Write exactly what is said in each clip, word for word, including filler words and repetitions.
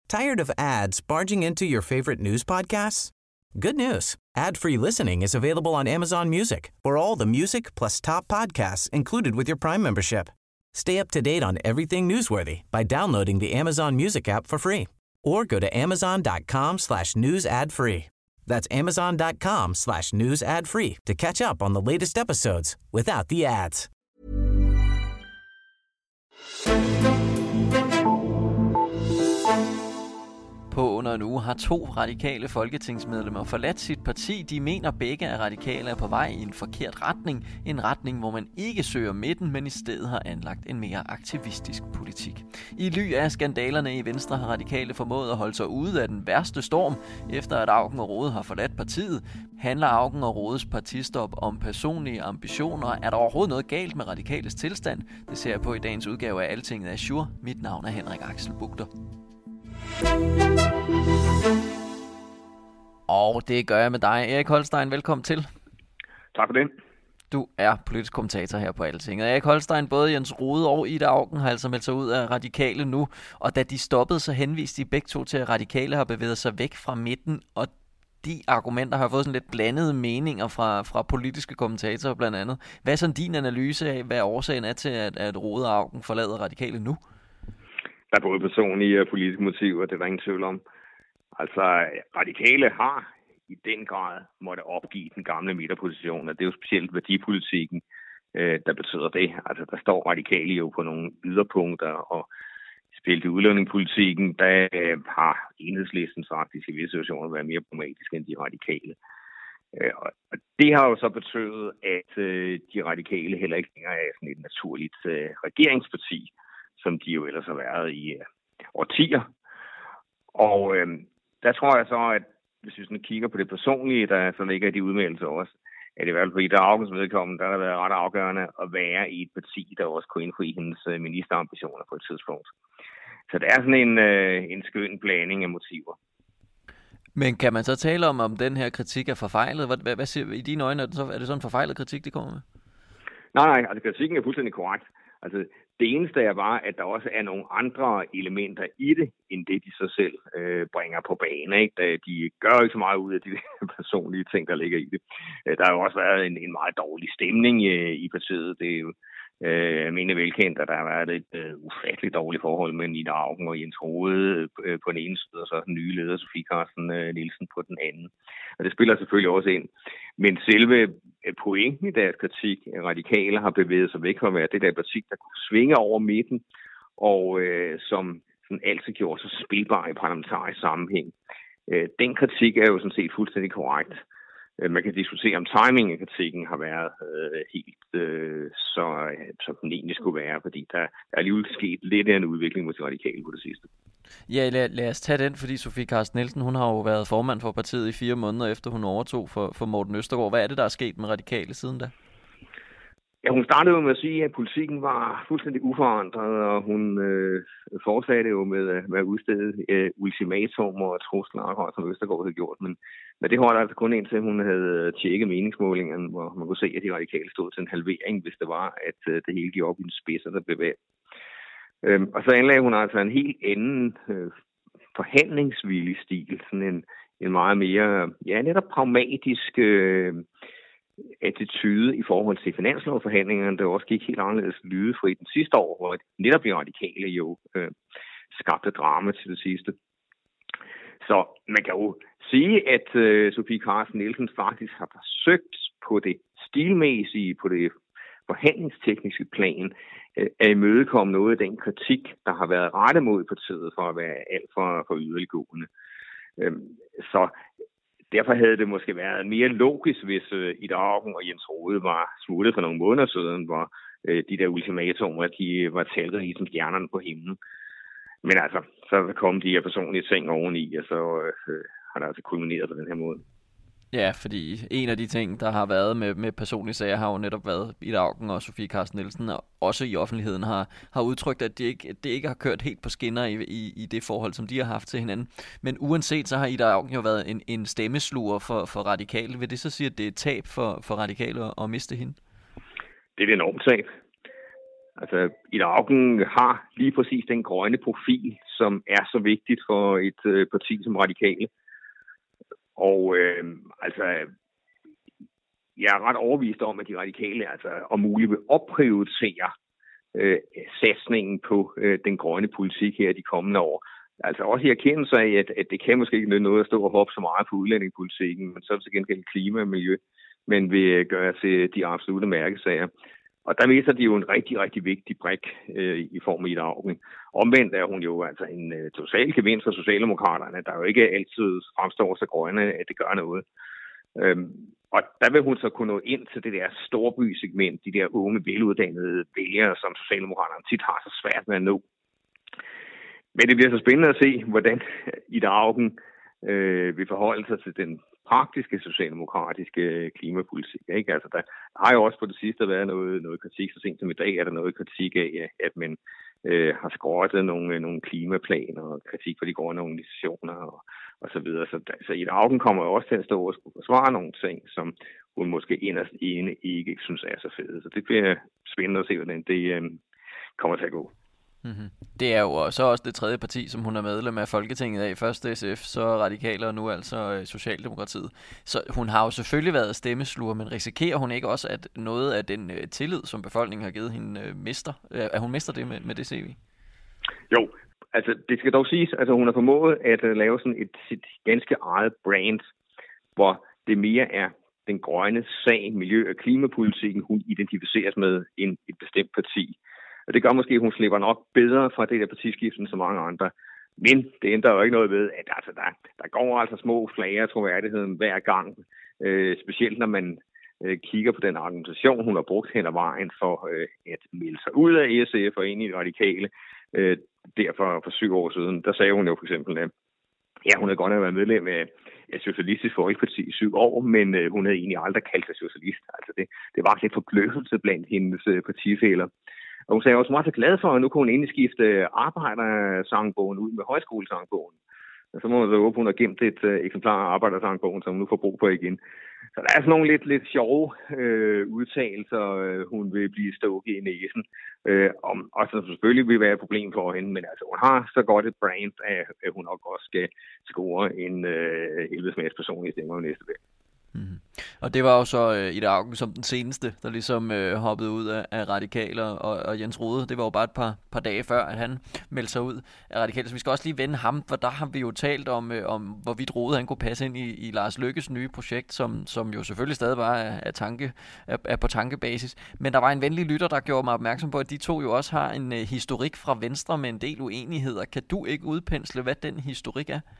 Tired of ads barging into your favorite news podcasts? Good news. Ad-free listening is available on Amazon Music for all the music plus top podcasts included with your Prime membership. Stay up to date on everything newsworthy by downloading the Amazon Music app for free or go to amazon.com slash news ad free. That's amazon.com slash news ad free to catch up on the latest episodes without the ads. På under en uge har to radikale folketingsmedlemmer forladt sit parti. De mener begge, at radikale er på vej i en forkert retning. En retning, hvor man ikke søger midten, men i stedet har anlagt en mere aktivistisk politik. I ly af skandalerne i Venstre har radikale formået at holde sig ude af den værste storm, efter at Auken og Rode har forladt partiet. Handler Auken og Rodes partistop om personlige ambitioner? Er der overhovedet noget galt med radikales tilstand? Det ser jeg på i dagens udgave af Altinget Azure. Mit navn er Henrik Axel Bugter. Og det gør jeg med dig, Erik Holstein. Velkommen til. Tak for det. Du er politisk kommentator her på Altinget. Erik Holstein, både Jens Rohde og Ida Auken har altså meldt sig ud af radikale nu, og da de stoppede, så henviste de begge to til, at radikale har bevæget sig væk fra midten, og de argumenter har fået sådan lidt blandede meninger fra, fra politiske kommentatorer blandt andet. Hvad er sådan din analyse af, hvad årsagen er til, at, at Rohde og Auken forlader radikale nu? Der er både personlige og politiske motiver, det er der ingen tvivl om. Altså, radikale har i den grad måtte opgive den gamle midterposition, og det er jo specielt værdipolitikken, øh, der betyder det. Altså, der står radikale jo på nogle yderpunkter, og specielt i udlændingepolitikken, der øh, har Enhedslisten faktisk i visse situationer været mere pragmatiske end de radikale. Øh, og det har jo så betydet, at øh, de radikale heller ikke længere er sådan et naturligt øh, regeringsparti, som de jo ellers har været i øh, årtier. Og øh, der tror jeg så, at hvis vi sådan kigger på det personlige, der så ligger i de udmeldelser også, at i hvert fald for Ida Aukens vedkommende, der har været ret afgørende at være i et parti, der også kunne indfri hendes øh, ministerambitioner på et tidspunkt. Så det er sådan en, øh, en skøn blanding af motiver. Men kan man så tale om, om den her kritik er forfejlet? Hvad, hvad, hvad siger, i dine øjne, er det, så, er det sådan en forfejlet kritik, det kommer med? Nej, nej, altså kritikken er fuldstændig korrekt. Altså, det eneste er bare, at der også er nogle andre elementer i det, end det de så selv øh, bringer på banen. Ikke? De gør jo ikke så meget ud af de personlige ting, der ligger i det. Der har jo også været en, en meget dårlig stemning i, i partiet. Det er jo øh, almindelig velkendt, at der har været et øh, ufatteligt dårligt forhold mellem Ida Auken og Jens Rohde øh, på den ene side, og så den nye leder, Sofie Carsten øh, Nielsen, på den anden. Og det spiller selvfølgelig også ind. Men selve pointen i deres kritik, radikale har bevæget sig væk fra at være det der parti, der kunne svinge over midten, og øh, som sådan altid gjorde sig spilbar i parlamentarisk sammenhæng. Øh, den kritik er jo sådan set fuldstændig korrekt. Øh, man kan diskutere, om timingen af kritikken har været øh, helt øh, så, som den egentlig skulle være, fordi der er alligevel sket lidt af en udvikling mod de radikale på det sidste. Ja, lad, lad os tage den, fordi Sofie Carsten Nielsen, hun har jo været formand for partiet i fire måneder, efter hun overtog for, for Morten Østergaard. Hvad er det, der er sket med radikale siden da? Ja, hun startede jo med at sige, at politikken var fuldstændig uforandret, og hun øh, fortsatte jo med, med at udstede øh, ultimatumer og trusler, akkurat som Østergaard havde gjort. Men, men det holdt altså kun indtil hun havde tjekket meningsmålingerne, hvor man kunne se, at de radikale stod til en halvering, hvis det var, at øh, det hele gik op i en spids, og der blev væk. Øhm, og så anlagde hun altså en helt anden øh, forhandlingsvillig stil, sådan en, en meget mere, ja, netop pragmatisk øh, attitude i forhold til finanslovforhandlingerne, der også gik helt anderledes lydefri den sidste år, hvor netop de radikale jo øh, skabte drama til det sidste. Så man kan jo sige, at øh, Sofie Carsten Nielsen faktisk har forsøgt på det stilmæssige, på det forhandlingstekniske plan, at imødekomme noget af den kritik, der har været rettet mod partiet for at være alt for, for yderliggående. Så derfor havde det måske været mere logisk, hvis Ida Auken og Jens Rohde var smuttet for nogle måneder siden, hvor de der ultimatumer, de var talt i som stjernerne på himlen. Men altså, så kom de her personlige ting oveni, og så øh, har det altså kulmineret på den her måde. Ja, fordi en af de ting, der har været med, med personlige sager, har jo netop været Ida Auken og Sofie Carsten Nielsen, og også i offentligheden har, har udtrykt, at det ikke, det ikke har kørt helt på skinner i, i, i det forhold, som de har haft til hinanden. Men uanset, så har Ida Auken jo været en, en stemmesluger for, for radikale. Vil det så sige, at det er et tab for, for radikale at, at miste hende? Det er et enormt tab. Altså, Ida Auken har lige præcis den grønne profil, som er så vigtigt for et øh, parti som Radikale. Og øh, altså, jeg er ret overbevist om, at de Radikale altså om muligt vil opprioritere øh, satsningen på øh, den grønne politik her de kommende år. Altså også i erkendelse af, at, at det kan måske ikke nytte noget at stå og hoppe så meget på udlændingepolitikken, men så er det til gengæld klima og miljø, men vil gøre til de absolutte mærkesager. Og der viser de jo en rigtig, rigtig vigtig brik øh, i form af Ida Auken. Omvendt er hun jo altså en øh, total gevinst for Socialdemokraterne, der jo ikke altid fremstår så grønne, at det gør noget. Øhm, og der vil hun så kunne nå ind til det der storbysegment, de der unge, veluddannede vælgere, som Socialdemokraterne tit har så svært med at nå. Men det bliver så spændende at se, hvordan Ida Auken øh, vil forholde sig til den praktiske socialdemokratiske klimapolitik. Ikke? Altså, der har jo også på det sidste været noget, noget kritik, så sent som i dag er der noget kritik af, at man øh, har skrottet nogle, nogle klimaplaner og kritik for de grønne organisationer og, og så videre. Så, så Ida Auken kommer jo også til at stå og skulle forsvare nogle ting, som hun måske inderst inde ikke synes er så fede. Så det bliver spændende at se, hvordan det øh, kommer til at gå. Mm-hmm. Det er jo så også det tredje parti, som hun er medlem af Folketinget af. Først S F, så Radikale og nu altså Socialdemokratiet. Så hun har jo selvfølgelig været stemmesluger, men risikerer hun ikke også, at noget af den uh, tillid, som befolkningen har givet hende, uh, mister? Uh, at hun mister det med, med det C V? Jo, altså det skal dog siges, altså hun har formået at uh, lave sådan et sit ganske eget brand, hvor det mere er den grønne sag, miljø- og klimapolitikken, hun identificeres med end et bestemt parti. Og det gør måske, at hun slipper nok bedre fra det der partiskift end så mange andre. Men det ændrer jo ikke noget ved, at altså, der, der går altså små flager af troværdigheden hver gang. Øh, specielt når man øh, kigger på den argumentation, hun har brugt hen ad vejen for øh, at melde sig ud af S F og ind i det Radikale. Øh, derfor for syv år siden, der sagde hun jo for eksempel, at ja, hun havde godt have været medlem af et Socialistisk Folkeparti i syv år, men øh, hun havde egentlig aldrig kaldt sig socialist. Altså det, det var lidt forbløffelse blandt hendes øh, partifæller. Og hun sagde også meget glad for, at nu kunne hun endelig skifte arbejdersangbogen ud med højskolesangbogen. Og så må man så håbe, hun har gemt et uh, eksemplar af arbejdersangbogen, som hun nu får brug for igen. Så der er sådan nogle lidt, lidt sjove øh, udtalelser, øh, hun vil blive stukket i næsen. Øh, om, og så selvfølgelig vil være et problem for hende, men altså, hun har så godt et brand, at, at hun nok også skal score en øh, elleve personlige stemmer næste dag. Mm-hmm. Og det var jo så øh, Ida Auken som den seneste, der ligesom øh, hoppede ud af, af Radikale, og, og Jens Rohde, det var jo bare et par, par dage før, at han meldte sig ud af Radikale. Så vi skal også lige vende ham, for der har vi jo talt om, øh, om hvorvidt Rohde han kunne passe ind i, i Lars Løkkes nye projekt, som, som jo selvfølgelig stadig var af, af tanke, er, er på tankebasis. Men der var en venlig lytter, der gjorde mig opmærksom på, at de to jo også har en øh, historik fra Venstre med en del uenigheder. Kan du ikke udpensle, hvad den historik er?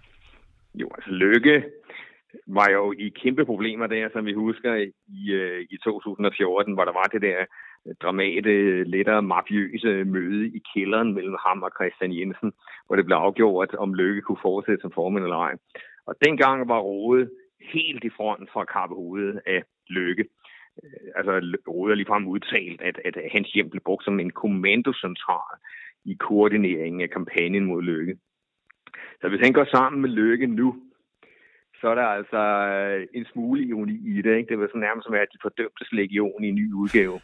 Jo, altså Løkke var jo i kæmpe problemer der, som vi husker i, øh, i to tusind og fjorten, hvor der var det der dramate, lettere mafiøse møde i kælderen mellem ham og Christian Jensen, hvor det blev afgjort, om Løkke kunne fortsætte som formand eller ej. Og dengang var Rohde helt i front for at kappe hovedet af Løkke. Altså Rohde har ligefrem udtalt, at, at hans hjem blev brugt som en kommandocentral i koordineringen af kampagnen mod Løkke. Så hvis han går sammen med Løkke nu, så er der altså en smule ironi i det. Ikke? Det var så nærmest som at de fordømtes legion i en ny udgave.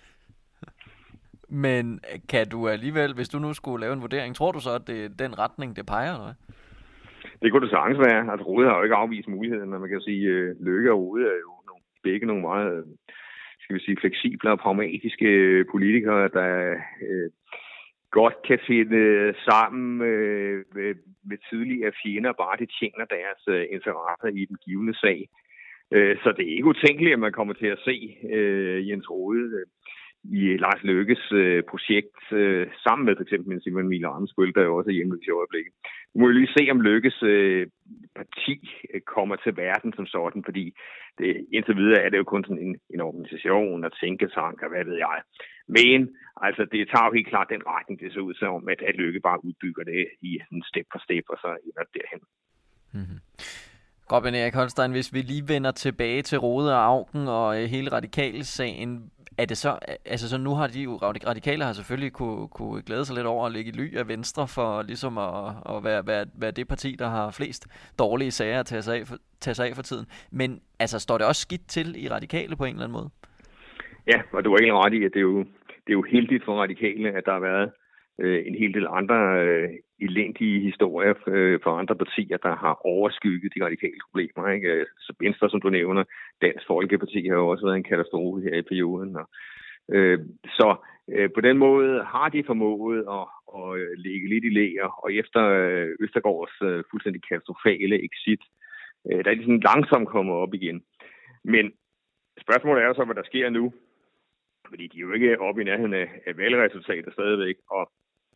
Men kan du alligevel, hvis du nu skulle lave en vurdering, tror du så, at det er den retning, det peger, eller hvad? Det kunne det sagtens være. Altså Rohde har jo ikke afvist muligheden, men man kan sige, at Løkke og Rohde er jo nogle, begge nogle meget, skal vi sige, fleksible og pragmatiske politikere, der øh, godt kan finde sammen øh, med, med tidligere fjender, bare de tjener deres øh, interesser i den givne sag. Øh, så det er ikke utænkeligt, at man kommer til at se øh, Jens Rohde øh, i Lars Løkkes øh, projekt, øh, sammen med for eksempel Simon Emil Ammitzbøll, der jo også er hjemme i øjeblikket. Nu må vi lige se, om Løkkes øh, parti øh, kommer til verden som sådan, fordi det, indtil videre er det jo kun sådan en, en organisation og tænketanker, hvad ved jeg. Men altså, det tager jo helt klart den retning, det ser ud som, at, at Løkke bare udbygger det i en step for step, og så ender derhen. Mm-hmm. Robin Erik Holstein, hvis vi lige vender tilbage til Rohde og Auken og øh, hele Radikale-sagen, er det så, altså så nu har de jo, Radikale har selvfølgelig kunne, kunne glæde sig lidt over at ligge i ly af Venstre for ligesom at, at være, være, være det parti, der har flest dårlige sager at tage sig, af for, tage sig af for tiden. Men altså, står det også skidt til i Radikale på en eller anden måde? Ja, og du var helt ret i, at det er jo det er jo heldigt for radikale, at der har været øh, en hel del andre øh, elendige historier øh, for andre partier, der har overskygget de radikale problemer. Ikke? Så Venstre, som du nævner, Dansk Folkeparti har jo også været en katastrofe her i perioden. Og, øh, så øh, på den måde har de formået at, at lægge lidt i læger, og efter øh, Østergaards øh, fuldstændig katastrofale exit, øh, der er de sådan langsomt kommet op igen. Men spørgsmålet er jo så, hvad der sker nu. Fordi de er jo ikke oppe i nærheden af, af valgresultater stadigvæk. Og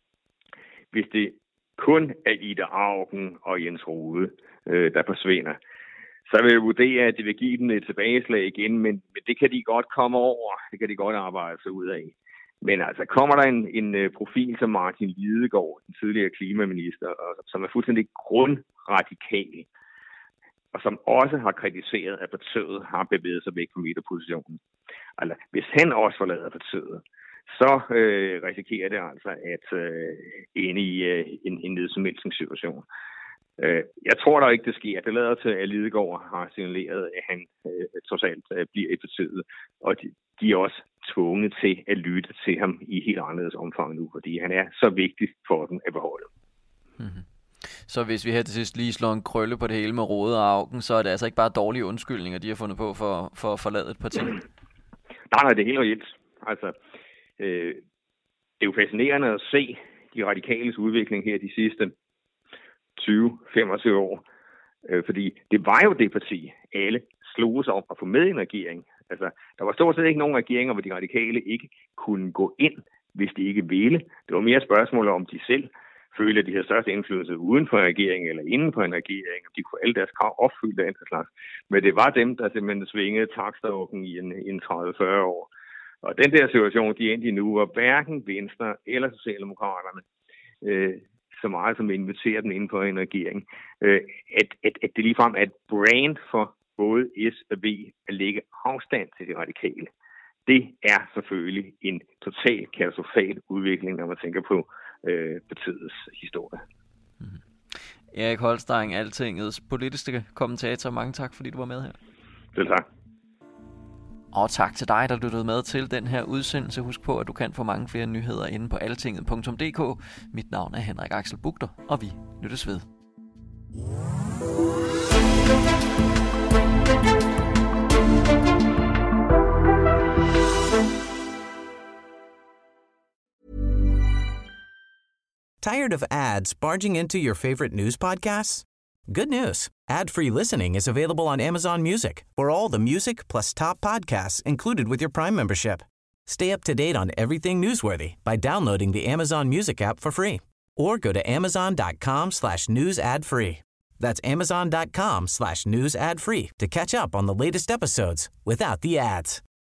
hvis det kun er Ida Auken og Jens Rohde, øh, der forsvinder, så vil jeg vurdere, at det vil give dem et tilbageslag igen, men, men det kan de godt komme over. Det kan de godt arbejde sig ud af. Men altså, kommer der en, en profil som Martin Lidegaard, den tidligere klimaminister, og, som er fuldstændig grundradikal, og som også har kritiseret, at partiet har bevæget sig væk fra midterpositionen. Altså, hvis han også forlader partiet, så øh, risikerer det altså at øh, ende i øh, en, en nedsmeltningssituation. Øh, jeg tror da ikke, det sker. Det lader til, at Lidegaard har signaleret, at han øh, trods alt øh, bliver i partiet, og de, de er også tvunget til at lytte til ham i helt anderledes omfang nu, fordi han er så vigtig for dem at beholde. Mm-hmm. Så hvis vi her til sidst lige slår en krølle på det hele med Rohde og Auken, så er det altså ikke bare dårlige undskyldninger, de har fundet på for, for at forlade et parti? Nej, nej, det er helt reelt. Altså, øh, det er jo fascinerende at se de radikales udvikling her de sidste tyve til femogtyve år. Øh, fordi det var jo det parti, alle slog sig om at få med i en regering. Altså, der var stort set ikke nogen regeringer, hvor de radikale ikke kunne gå ind, hvis de ikke ville. Det var mere spørgsmål om de selv følte, at de havde største indflydelse uden for en regering eller inden for en regering, og de kunne alle deres krav opfylde af en slags. Men det var dem, der simpelthen svingede takstokken i en, en tredive til fyrre år. Og den der situation, de endte i nu, var hverken Venstre eller Socialdemokraterne øh, så meget som inviterer den inden for en regering. Øh, at, at, at det ligefrem er et brand for både S og V at lægge afstand til de radikale. Det er selvfølgelig en total katastrofal udvikling, når man tænker på øh, partiets historie. Mm-hmm. Erik Holstein, Altingets politiske kommentator. Mange tak, fordi du var med her. Selv tak. Og tak til dig, der lyttede med til den her udsendelse. Husk på, at du kan få mange flere nyheder inde på altinget punktum d k. Mit navn er Henrik Axel Bugter, og vi lyttes ved. Tired of ads barging into your favorite news podcasts? Good news. Ad-free listening is available on Amazon Music for all the music plus top podcasts included with your Prime membership. Stay up to date on everything newsworthy by downloading the Amazon Music app for free or go to amazon.com slash news ad free. That's amazon.com slash news ad free to catch up on the latest episodes without the ads.